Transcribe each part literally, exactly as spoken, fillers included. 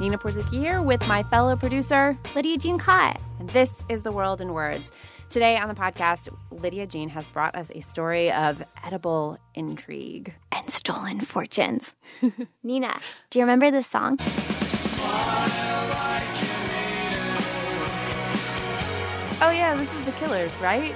Nina Porzucki here with my fellow producer, Lydia Jean Cott. And this is The World in Words. Today on the podcast, Lydia Jean has brought us a story of edible intrigue. And stolen fortunes. Nina, do you remember this song? Oh yeah, this is The Killers, right?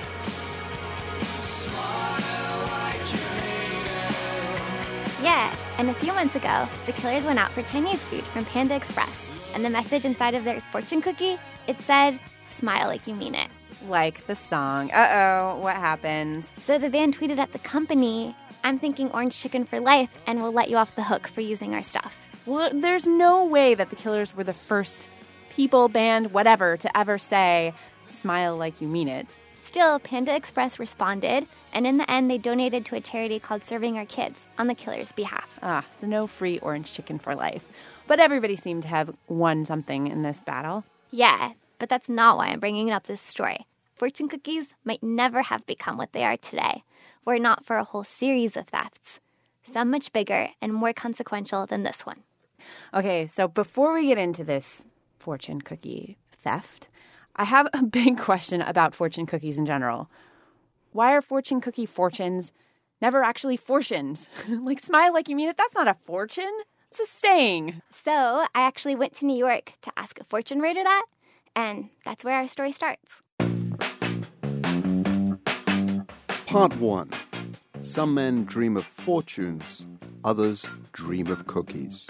Yeah, and a few months ago, The Killers went out for Chinese food from Panda Express. And the message inside of their fortune cookie, it said, "Smile like you mean it." Like the song. Uh-oh, what happened? So the band tweeted at the company, "I'm thinking orange chicken for life, and we'll let you off the hook for using our stuff." Well, there's no way that the Killers were the first people, band, whatever, to ever say, "Smile like you mean it." Still, Panda Express responded, and in the end, they donated to a charity called Serving Our Kids on the Killers' behalf. Ah, so no free orange chicken for life. But everybody seemed to have won something in this battle. Yeah, but that's not why I'm bringing up this story. Fortune cookies might never have become what they are today, were it not for a whole series of thefts, some much bigger and more consequential than this one. Okay, so before we get into this fortune cookie theft, I have a big question about fortune cookies in general. Why are fortune cookie fortunes never actually fortunes? Like, smile like you mean it? That's not a fortune. It's a saying. So I actually went to New York to ask a fortune reader that, and that's where our story starts. Part one. Some men dream of fortunes, others dream of cookies.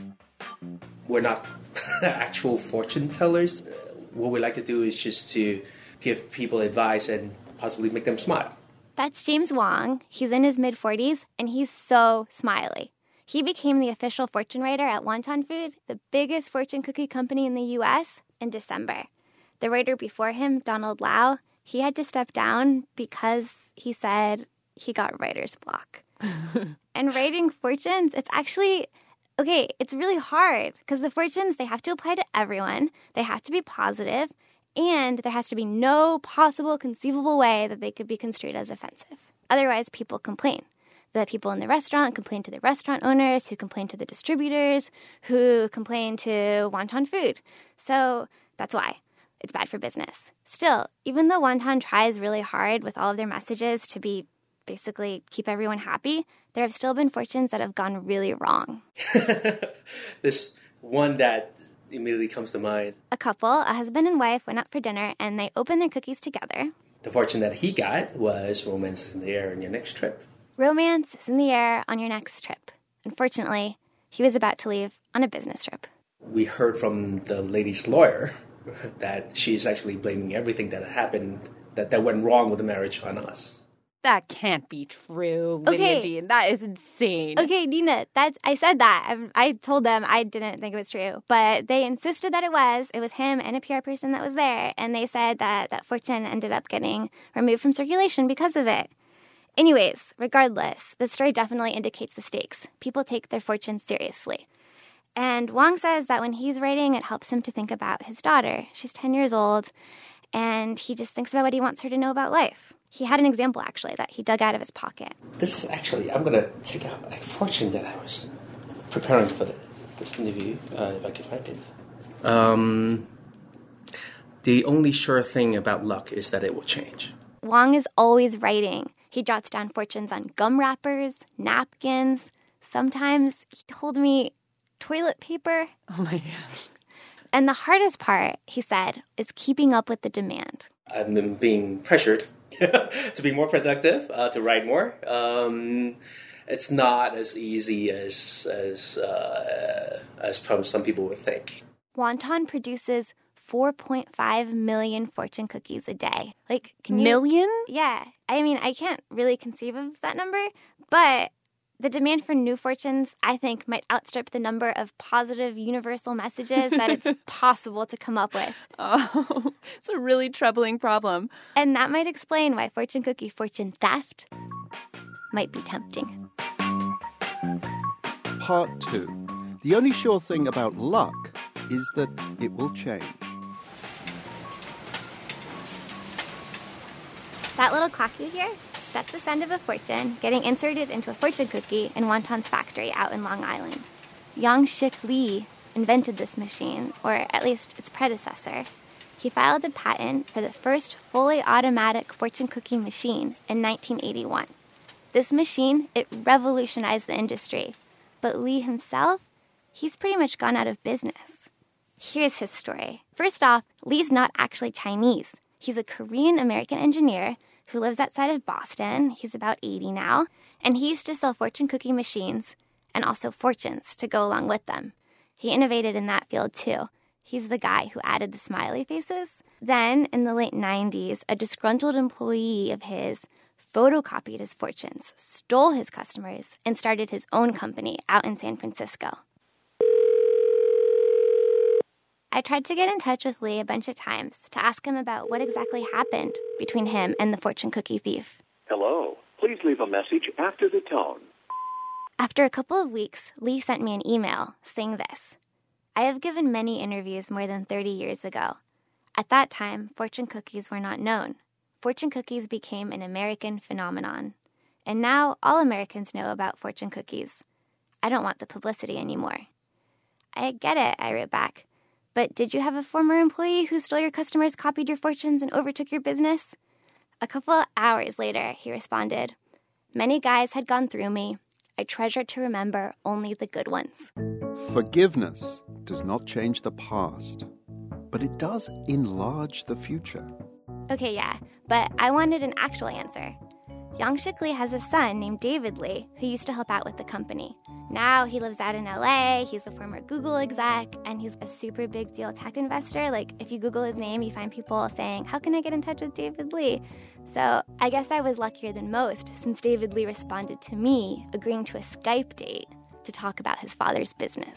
We're not actual fortune tellers. What we like to do is just to give people advice and possibly make them smile. That's James Wong. He's in his mid-forties, and he's so smiley. He became the official fortune writer at Wonton Food, the biggest fortune cookie company in the U S, in December. The writer before him, Donald Lau, he had to step down because he said he got writer's block. And writing fortunes, it's actually, okay, it's really hard because the fortunes, they have to apply to everyone. They have to be positive, and there has to be no possible conceivable way that they could be construed as offensive. Otherwise, people complain. The people in the restaurant complain to the restaurant owners, who complain to the distributors, who complain to Wonton Food. So that's why it's bad for business. Still, even though Wonton tries really hard with all of their messages to be basically keep everyone happy, there have still been fortunes that have gone really wrong. There's one that immediately comes to mind. A couple, a husband and wife, went out for dinner and they opened their cookies together. The fortune that he got was romance is in the air on your next trip. Romance is in the air on your next trip. Unfortunately, he was about to leave on a business trip. We heard from the lady's lawyer that she's actually blaming everything that happened, that, that went wrong with the marriage on us. That can't be true, Lydia Okay. Jean. That is insane. Okay, Nina, that's, I said that. I, I told them I didn't think it was true, but they insisted that it was. It was him and a P R person that was there, and they said that that fortune ended up getting removed from circulation because of it. Anyways, regardless, the story definitely indicates the stakes. People take their fortunes seriously. And Wong says that when he's writing, it helps him to think about his daughter. She's ten years old, and he just thinks about what he wants her to know about life. He had an example, actually, that he dug out of his pocket. This is actually, I'm going to take out a fortune that I was preparing for the, this interview, uh, if I can find it. Um, the only sure thing about luck is that it will change. Wong is always writing. He jots down fortunes on gum wrappers, napkins. Sometimes, he told me, toilet paper. Oh my gosh. And the hardest part, he said, is keeping up with the demand. I've been being pressured to be more productive, uh, to write more. Um, it's not as easy as as uh, as some people would think. Wonton produces four point five million fortune cookies a day. Like, can you... Million? Yeah. I mean, I can't really conceive of that number, but the demand for new fortunes, I think, might outstrip the number of positive universal messages that it's possible to come up with. Oh, it's a really troubling problem. And that might explain why fortune cookie fortune theft might be tempting. Part two. The only sure thing about luck is that it will change. That little clock you hear? That's the sound of a fortune getting inserted into a fortune cookie in Wonton's factory out in Long Island. Yang Shik Lee invented this machine, or at least its predecessor. He filed a patent for the first fully automatic fortune cookie machine in nineteen eighty-one. This machine, it revolutionized the industry. But Lee himself, he's pretty much gone out of business. Here's his story. First off, Lee's not actually Chinese. He's a Korean-American engineer who lives outside of Boston. He's about eighty now. And he used to sell fortune cookie machines and also fortunes to go along with them. He innovated in that field too. He's the guy who added the smiley faces. Then, in the late nineties, a disgruntled employee of his photocopied his fortunes, stole his customers, and started his own company out in San Francisco. I tried to get in touch with Lee a bunch of times to ask him about what exactly happened between him and the fortune cookie thief. Hello. Please leave a message after the tone. After a couple of weeks, Lee sent me an email saying this. I have given many interviews more than thirty years ago. At that time, fortune cookies were not known. Fortune cookies became an American phenomenon. And now all Americans know about fortune cookies. I don't want the publicity anymore. I get it, I wrote back. But did you have a former employee who stole your customers, copied your fortunes, and overtook your business? A couple of hours later, he responded, Many guys had gone through me. I treasure to remember only the good ones. Forgiveness does not change the past, but it does enlarge the future. Okay, yeah, but I wanted an actual answer. Young-Shik Lee has a son named David Lee who used to help out with the company. Now he lives out in L A, he's a former Google exec, and he's a super big deal tech investor. Like, if you Google his name, you find people saying, how can I get in touch with David Lee? So I guess I was luckier than most since David Lee responded to me, agreeing to a Skype date to talk about his father's business.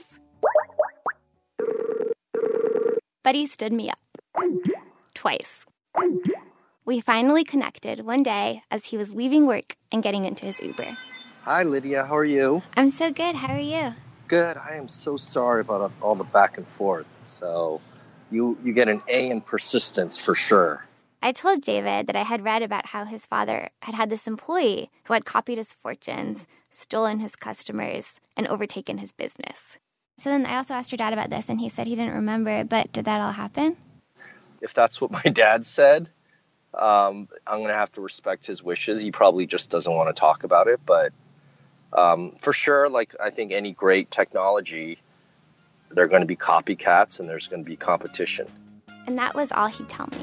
But he stood me up. Twice. We finally connected one day as he was leaving work and getting into his Uber. Hi, Lydia. How are you? I'm so good. How are you? Good. I am so sorry about all the back and forth. So you you get an A in persistence for sure. I told David that I had read about how his father had had this employee who had copied his fortunes, stolen his customers, and overtaken his business. So then I also asked your dad about this, and he said he didn't remember, but did that all happen? If that's what my dad said, um, I'm going to have to respect his wishes. He probably just doesn't want to talk about it, but um, for sure, like I think any great technology, there are going to be copycats and there's going to be competition. And that was all he'd tell me.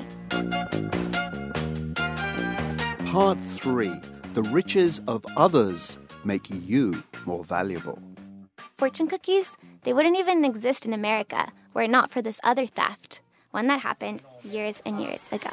Part three. The riches of others make you more valuable. Fortune cookies, they wouldn't even exist in America were it not for this other theft, one that happened years and years ago.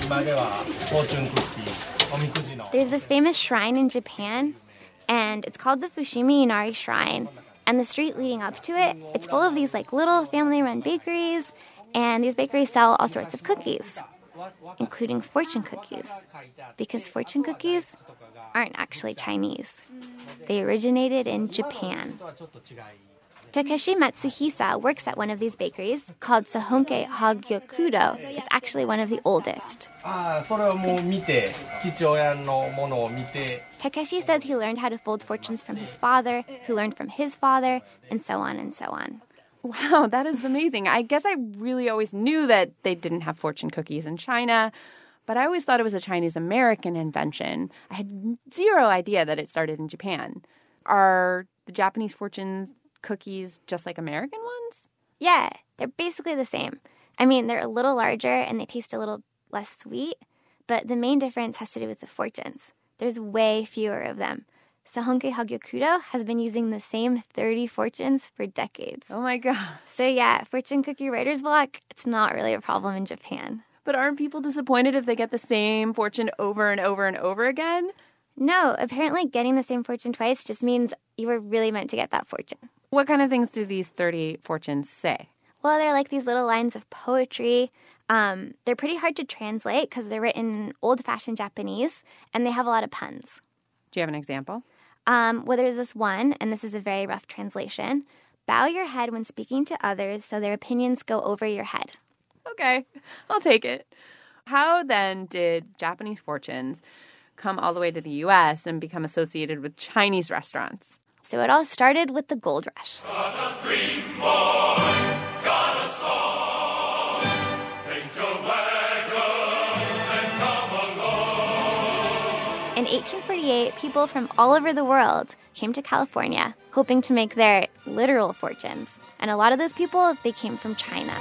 There's this famous shrine in Japan, and it's called the Fushimi Inari Shrine. And the street leading up to it, it's full of these like little family-run bakeries, and these bakeries sell all sorts of cookies, including fortune cookies, because fortune cookies aren't actually Chinese. They originated in Japan. Takeshi Matsuhisa works at one of these bakeries called Sahonke Hagyokudo. It's actually one of the oldest. Takeshi says he learned how to fold fortunes from his father, who learned from his father, and so on and so on. Wow, that is amazing. I guess I really always knew that they didn't have fortune cookies in China, but I always thought it was a Chinese-American invention. I had zero idea that it started in Japan. Are the Japanese fortune cookies just like American ones? Yeah, they're basically the same. I mean, they're a little larger and they taste a little less sweet, but the main difference has to do with the fortunes. There's way fewer of them. Sahonke Hagyokudo has been using the same thirty fortunes for decades. Oh my God. So yeah, fortune cookie writer's block, it's not really a problem in Japan. But aren't people disappointed if they get the same fortune over and over and over again? No, apparently getting the same fortune twice just means you were really meant to get that fortune. What kind of things do these thirty fortunes say? Well, they're like these little lines of poetry. Um, they're pretty hard to translate because they're written in old-fashioned Japanese, and they have a lot of puns. Do you have an example? Um, well, there's this one, and this is a very rough translation. Bow your head when speaking to others so their opinions go over your head. Okay, I'll take it. How then did Japanese fortunes come all the way to the U S and become associated with Chinese restaurants? So it all started with the gold rush. In eighteen forty-eight, people from all over the world came to California, hoping to make their literal fortunes. And a lot of those people, they came from China.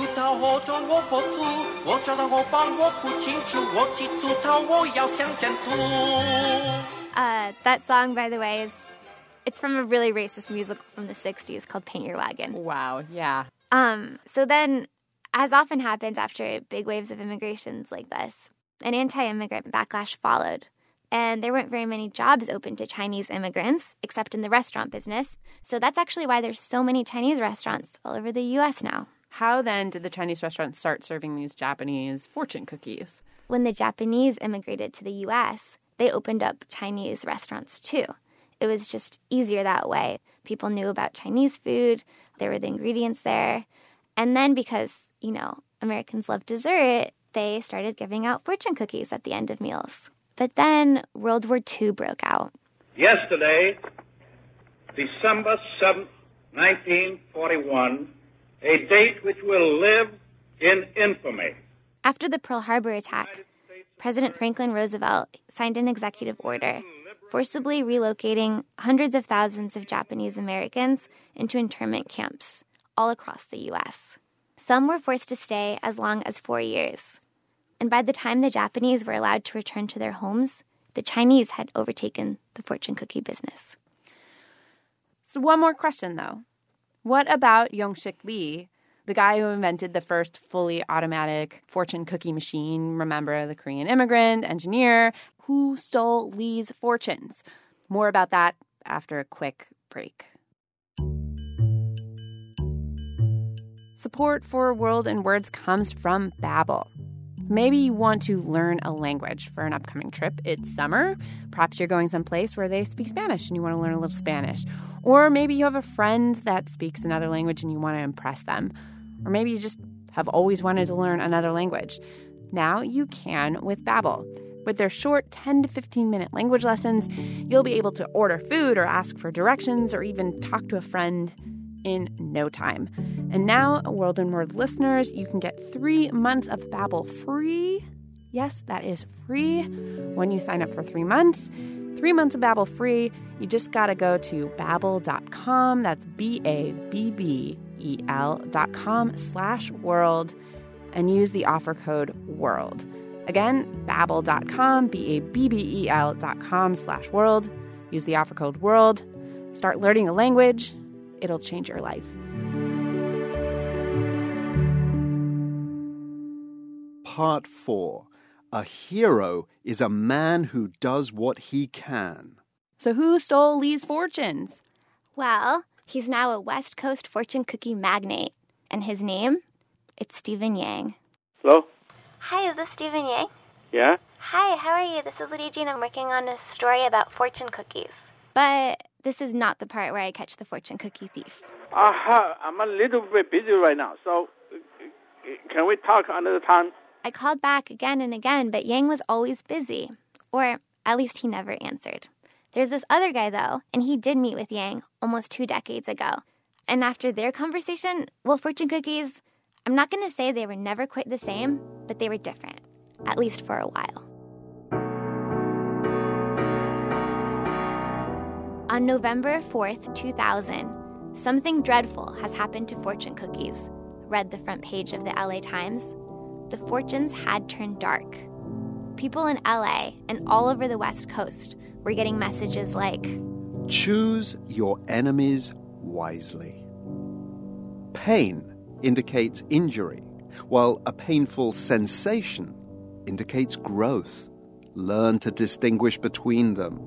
Uh, that song, by the way, is it's from a really racist musical from the sixties called Paint Your Wagon. Wow, yeah. Um, so then, as often happens after big waves of immigrations like this, an anti-immigrant backlash followed. And there weren't very many jobs open to Chinese immigrants, except in the restaurant business. So that's actually why there's so many Chinese restaurants all over the U S now. How then did the Chinese restaurants start serving these Japanese fortune cookies? When the Japanese immigrated to the U S, they opened up Chinese restaurants too. It was just easier that way. People knew about Chinese food. There were the ingredients there. And then because, you know, Americans love dessert, they started giving out fortune cookies at the end of meals. But then World War Two broke out. Yesterday, December seventh, nineteen forty-one, a date which will live in infamy. After the Pearl Harbor attack, President Franklin Roosevelt signed an executive order forcibly relocating hundreds of thousands of Japanese Americans into internment camps all across the U S. Some were forced to stay as long as four years. And by the time the Japanese were allowed to return to their homes, the Chinese had overtaken the fortune cookie business. So one more question, though. What about Yong-Shik Lee, the guy who invented the first fully automatic fortune cookie machine? Remember, the Korean immigrant, engineer, who stole Lee's fortunes? More about that after a quick break. Support for World in Words comes from Babbel. Maybe you want to learn a language for an upcoming trip. It's summer. Perhaps you're going someplace where they speak Spanish and you want to learn a little Spanish. Or maybe you have a friend that speaks another language and you want to impress them. Or maybe you just have always wanted to learn another language. Now you can with Babbel. With their short ten to fifteen minute language lessons, you'll be able to order food or ask for directions or even talk to a friend in no time. And now, World in Words listeners, you can get three months of Babbel free. Yes, that is free when you sign up for three months. Three months of Babbel free. You just got to go to babbel dot com. That's B A B B E L dot com slash world and use the offer code WORLD. Again, babbel dot com, B A B B E L dot com slash world. Use the offer code WORLD. Start learning a language. It'll change your life. Part four. A hero is a man who does what he can. So who stole Lee's fortunes? Well, he's now a West Coast fortune cookie magnate. And his name? It's Stephen Yang. Hello? Hi, is this Stephen Yang? Yeah? Hi, how are you? This is Lydia Jean. I'm working on a story about fortune cookies. But this is not the part where I catch the fortune cookie thief. Uh-huh. I'm a little bit busy right now, so uh, can we talk another time? I called back again and again, but Yang was always busy. Or at least he never answered. There's this other guy, though, and he did meet with Yang almost two decades ago. And after their conversation, well, fortune cookies, I'm not going to say they were never quite the same, but they were different, at least for a while. On November fourth, two thousand, something dreadful has happened to fortune cookies, read the front page of the L A Times. The fortunes had turned dark. People in L A and all over the West Coast were getting messages like, Choose your enemies wisely. Pain indicates injury, while a painful sensation indicates growth. Learn to distinguish between them.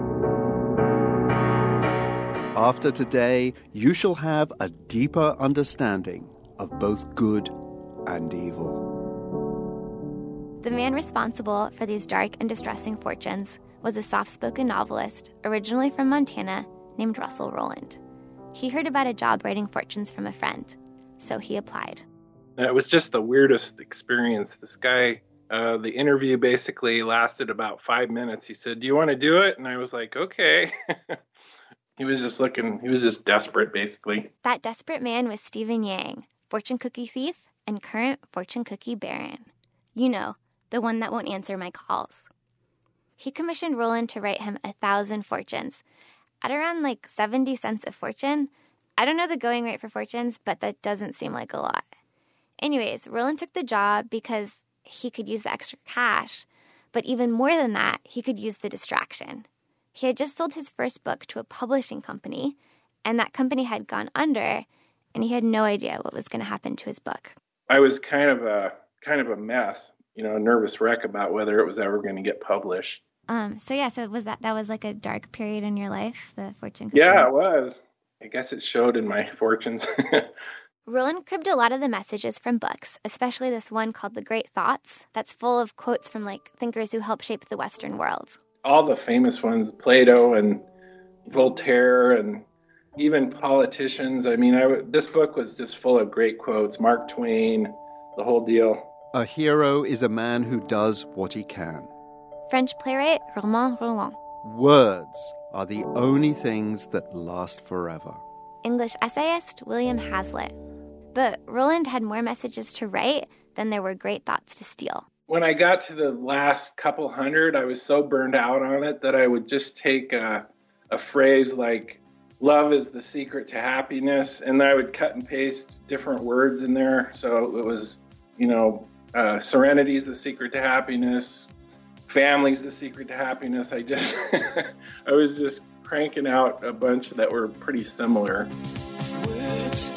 After today, you shall have a deeper understanding of both good and evil. The man responsible for these dark and distressing fortunes was a soft-spoken novelist, originally from Montana, named Russell Rowland. He heard about a job writing fortunes from a friend, so he applied. It was just the weirdest experience. This guy, uh, the interview basically lasted about five minutes. He said, "Do you want to do it?" And I was like, okay. He was just looking, he was just desperate, basically. That desperate man was Stephen Yang, fortune cookie thief and current fortune cookie baron. You know, the one that won't answer my calls. He commissioned Roland to write him a thousand fortunes. At around like seventy cents a fortune. I don't know the going rate for fortunes, but that doesn't seem like a lot. Anyways, Roland took the job because he could use the extra cash. But even more than that, he could use the distraction. He had just sold his first book to a publishing company, and that company had gone under, and he had no idea what was going to happen to his book. I was kind of a kind of a mess, you know, a nervous wreck about whether it was ever going to get published. Um. So yeah. So was that that was like a dark period in your life, the fortune cookie? Yeah, it was. I guess it showed in my fortunes. Roland cribbed a lot of the messages from books, especially this one called The Great Thoughts, that's full of quotes from like thinkers who helped shape the Western world. All the famous ones, Plato and Voltaire and even politicians. I mean, I, this book was just full of great quotes. Mark Twain, the whole deal. A hero is a man who does what he can. French playwright Romain Rolland. Words are the only things that last forever. English essayist William Hazlitt. But Roland had more messages to write than there were great thoughts to steal. When I got to the last couple hundred, I was so burned out on it that I would just take a, a phrase like, love is the secret to happiness, and I would cut and paste different words in there. So it was, you know, uh, serenity is the secret to happiness, family's the secret to happiness. I just, I was just cranking out a bunch that were pretty similar. Words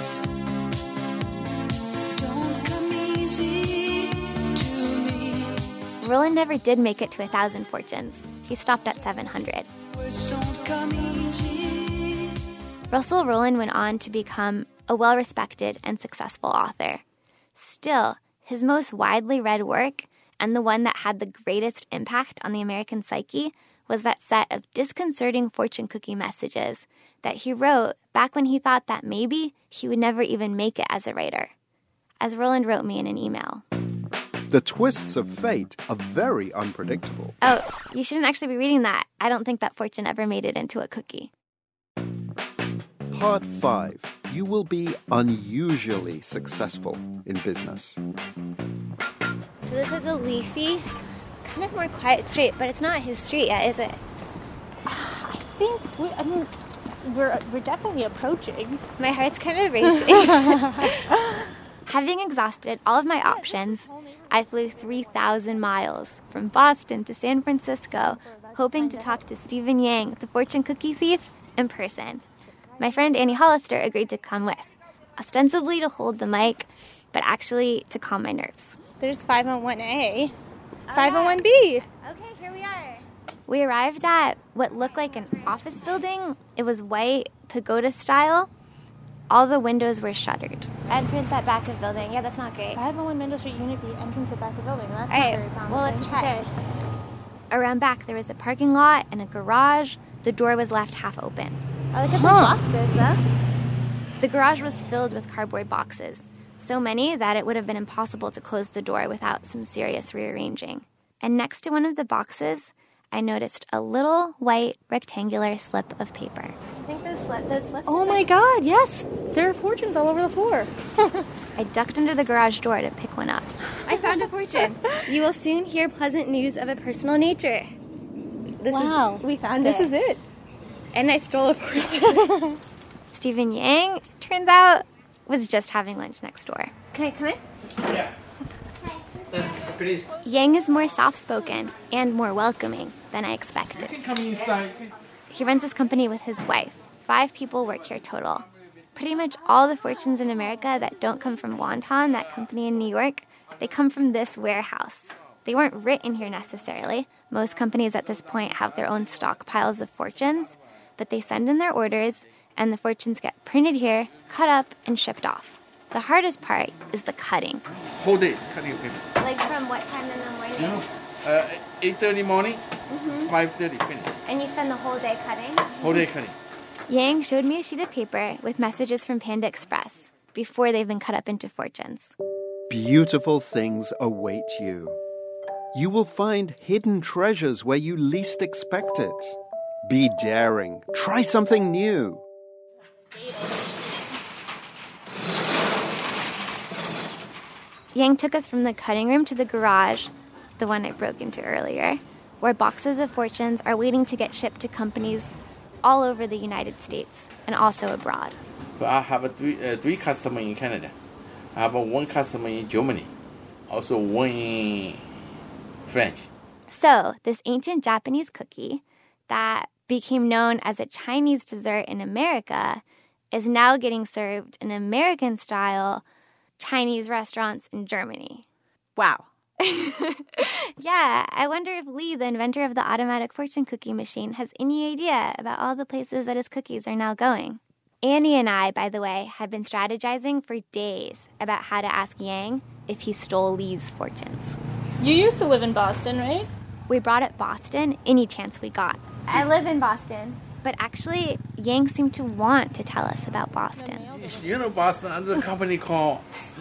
don't come easy to me. Roland never did make it to a thousand fortunes. He stopped at seven hundred. Words don't come easy. Russell Roland went on to become a well-respected and successful author. Still, his most widely read work, and the one that had the greatest impact on the American psyche, was that set of disconcerting fortune cookie messages that he wrote back when he thought that maybe he would never even make it as a writer. As Roland wrote me in an email. The twists of fate are very unpredictable. Oh, you shouldn't actually be reading that. I don't think that fortune ever made it into a cookie. Part five. You will be unusually successful in business. So this is a leafy, kind of more quiet street, but it's not his street yet, is it? I think, we, I mean, we're, we're definitely approaching. My heart's kind of racing. Having exhausted all of my options, I flew three thousand miles from Boston to San Francisco, hoping to talk to Stephen Yang, the fortune cookie thief, in person. My friend Annie Hollister agreed to come with, ostensibly to hold the mic, but actually to calm my nerves. There's five oh one A, five oh one B. Okay, here we are. We arrived at what looked like an office building. It was white, pagoda style. All the windows were shuttered. Entrance at back of building. Yeah, that's not great. five oh one Mendel Street, Unit B, entrance at back of building. That's All not right, very promising. well, let's try. Okay. Around back, there was a parking lot and a garage. The door was left half open. I look at the boxes, though. The garage was filled with cardboard boxes, so many that it would have been impossible to close the door without some serious rearranging. And next to one of the boxes, I noticed a little white rectangular slip of paper. I think those, sli- those slips... Oh my god, yes! There are fortunes all over the floor. I ducked under the garage door to pick one up. I found a fortune. You will soon hear pleasant news of a personal nature. This wow. Is, we found this it. This is it. And I stole a fortune. Stephen Yang, turns out, was just having lunch next door. Can I come in? Yeah. Please. Yang is more soft-spoken and more welcoming than I expected. You can come inside. He runs his company with his wife. Five people work here total. Pretty much all the fortunes in America that don't come from Wonton, that company in New York, they come from this warehouse. They weren't written here necessarily. Most companies at this point have their own stockpiles of fortunes, but they send in their orders, and the fortunes get printed here, cut up, and shipped off. The hardest part is the cutting. Whole days cutting paper. Like from what time in the morning? No. Uh, eight thirty morning, mm-hmm. five thirty finish. And you spend the whole day cutting? Whole day cutting. Yang showed me a sheet of paper with messages from Panda Express before they've been cut up into fortunes. Beautiful things await you. You will find hidden treasures where you least expect it. Be daring. Try something new. Yang took us from the cutting room to the garage, the one I broke into earlier, where boxes of fortunes are waiting to get shipped to companies all over the United States and also abroad. But I have a three, uh, three customers in Canada. I have a one customer in Germany. Also one in French. So, this ancient Japanese cookie that became known as a Chinese dessert in America is now getting served in American-style Chinese restaurants in Germany. Wow. Yeah, I wonder if Lee, the inventor of the automatic fortune cookie machine, has any idea about all the places that his cookies are now going. Annie and I, by the way, had been strategizing for days about how to ask Yang if he stole Lee's fortunes. You used to live in Boston, right? We brought up Boston any chance we got. I live in Boston. But actually, Yang seemed to want to tell us about Boston. You know Boston, under a company called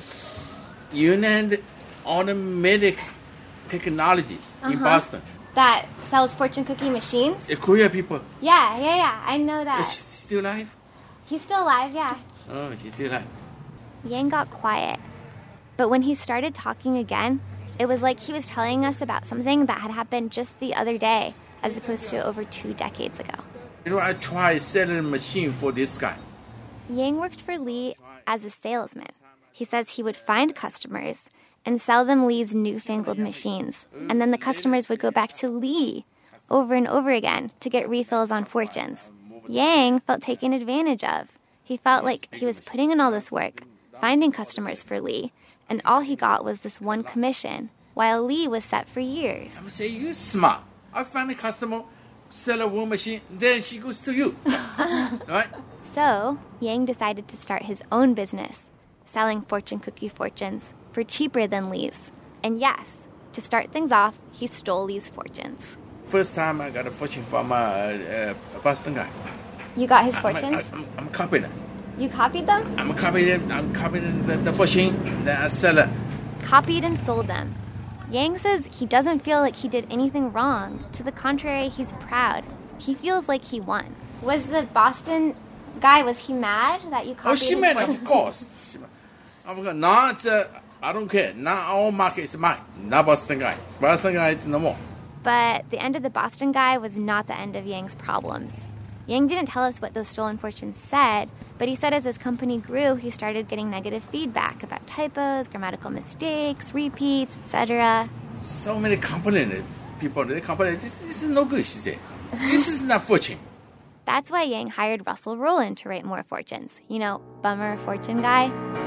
Yunnan Automatic Technology in Uh-huh. Boston. That sells fortune cookie machines? The Korean people. Yeah, yeah, yeah. I know that. Is she still alive? He's still alive, yeah. Oh, she's still alive. Yang got quiet. But when he started talking again, it was like he was telling us about something that had happened just the other day, as opposed to over two decades ago. You know, I tried selling a machine for this guy. Yang worked for Lee as a salesman. He says he would find customers and sell them Lee's newfangled machines. And then the customers would go back to Lee over and over again to get refills on fortunes. Yang felt taken advantage of. He felt like he was putting in all this work, finding customers for Lee, and all he got was this one commission, while Lee was set for years. I'm saying, you smart. I find a customer, sell a one machine, then she goes to you. Right? So, Yang decided to start his own business, selling fortune cookie fortunes for cheaper than Lee's. And yes, to start things off, he stole Lee's fortunes. First time I got a fortune from a, uh, a Boston guy. You got his I'm, fortunes? I'm, I'm copying it. You copied them? I'm copying. I'm copying the, the fortune. Then I sell it. Copied and sold them. Yang says he doesn't feel like he did anything wrong. To the contrary, he's proud. He feels like he won. Was the Boston guy, was he mad that you copied Oh, she his mad, fortune? of course. She mad. I've got not. Uh, I don't care. Not all market is mine. Not Boston guy. Boston guy is no more. But the end of the Boston guy was not the end of Yang's problems. Yang didn't tell us what those stolen fortunes said, but he said as his company grew, he started getting negative feedback about typos, grammatical mistakes, repeats, et cetera. So many complaints. People, they complain, this, this is no good, she said. This is not fortune. That's why Yang hired Russell Rowland to write more fortunes. You know, bummer fortune guy.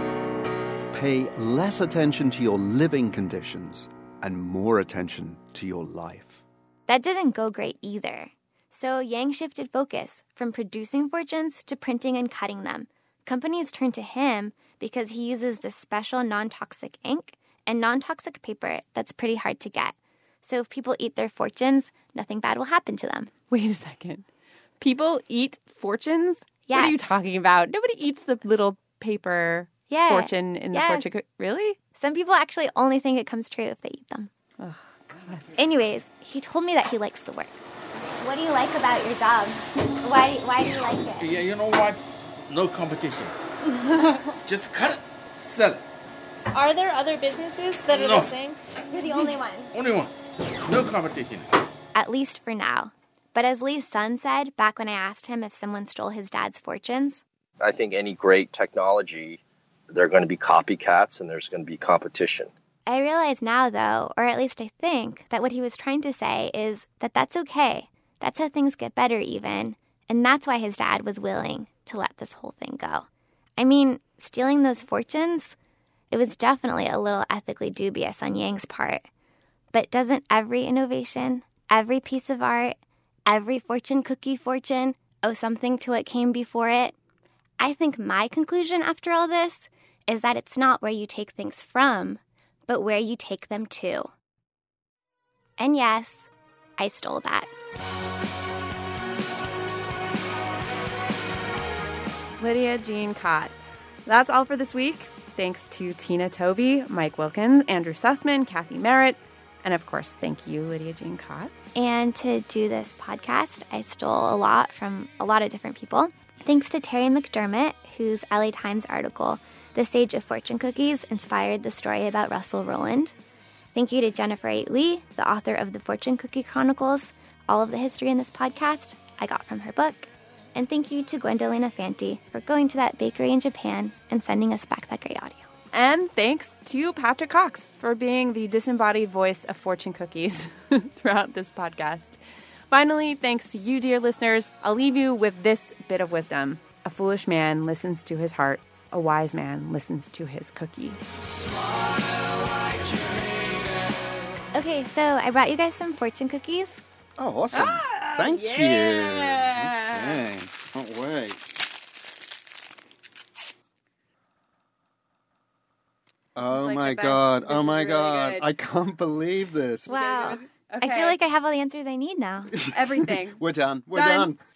Pay less attention to your living conditions and more attention to your life. That didn't go great either. So Yang shifted focus from producing fortunes to printing and cutting them. Companies turned to him because he uses this special non-toxic ink and non-toxic paper that's pretty hard to get. So if people eat their fortunes, nothing bad will happen to them. Wait a second. People eat fortunes? Yes. What are you talking about? Nobody eats the little paper Yeah. fortune in the Yes. fortune cookie. Really? Some people actually only think it comes true if they eat them. Oh, Anyways, he told me that he likes the work. What do you like about your job? Why do you, why do you like it? Yeah, you know what? No competition. Just cut it, sell it. Are there other businesses that are No. the same? You're the only one. Only one. No competition. At least for now. But as Lee's son said back when I asked him if someone stole his dad's fortunes, I think any great technology, there are going to be copycats and there's going to be competition. I realize now, though, or at least I think, that what he was trying to say is that that's okay. That's how things get better even. And that's why his dad was willing to let this whole thing go. I mean, stealing those fortunes, it was definitely a little ethically dubious on Yang's part. But doesn't every innovation, every piece of art, every fortune cookie fortune owe something to what came before it? I think my conclusion after all this is that it's not where you take things from, but where you take them to. And yes, I stole that. Lydia Jean Cott. That's all for this week. Thanks to Tina Toby, Mike Wilkins, Andrew Sussman, Kathy Merritt, And of course, thank you, Lydia Jean Kott. And to do this podcast, I stole a lot from a lot of different people. Thanks to Terry McDermott, whose L A Times article, The Stage of Fortune Cookies, inspired the story about Russell Rowland. Thank you to Jennifer Eight Lee, the author of the Fortune Cookie Chronicles. All of the history in this podcast I got from her book. And thank you to Gwendolina Fanti for going to that bakery in Japan and sending us back that great audio. And thanks to Patrick Cox for being the disembodied voice of fortune cookies throughout this podcast. Finally, thanks to you, dear listeners. I'll leave you with this bit of wisdom. A foolish man listens to his heart. A wise man listens to his cookie. Okay, so I brought you guys some fortune cookies. Oh, awesome. Ah, Thank yeah. you. Okay. Can't wait. Oh like my the best. God. This Oh is my really God. good. I can't believe this. Wow. Okay. I feel like I have all the answers I need now. Everything. We're done. We're Done. done.